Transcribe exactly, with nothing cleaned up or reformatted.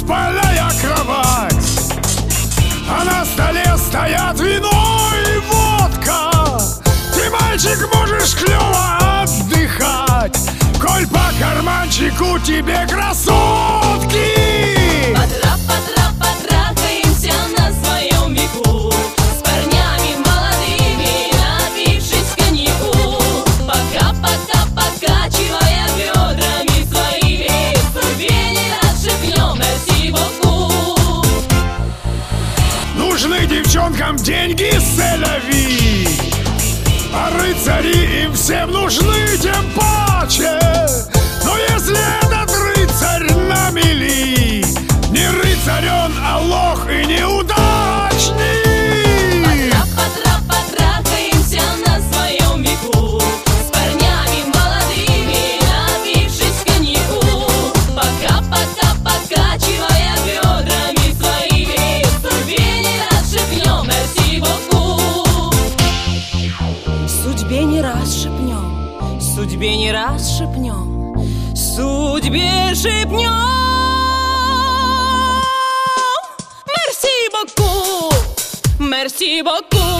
двуспальная кровать, а на столе стоят вино и водка. Ты, мальчик, можешь клёво отдыхать, коль по карманчику тебе красотки. Потра, потра, потрахаемся на своем веку, с парнями молодыми, напившись коньяку. Пока, пока, покачивая бедрами своими, тебе не раз шепнем merci beaucoup. Нужны девчонкам деньги сэляви, а рыцари им всем нужны тем паче. Но если этот рыцарь на мели, не рыцарь он, а лох и неудачник. Потра, потра, потрахаемся на своем веку, с парнями молодыми, напившись коньяку. Пока, пока, покачивая бедрами своими, судьбе не раз шепнем merci beaucoup. Судьбе не раз шепнем, судьбе не раз шепнем, судьбе шепнем merci beaucoup, merci beaucoup.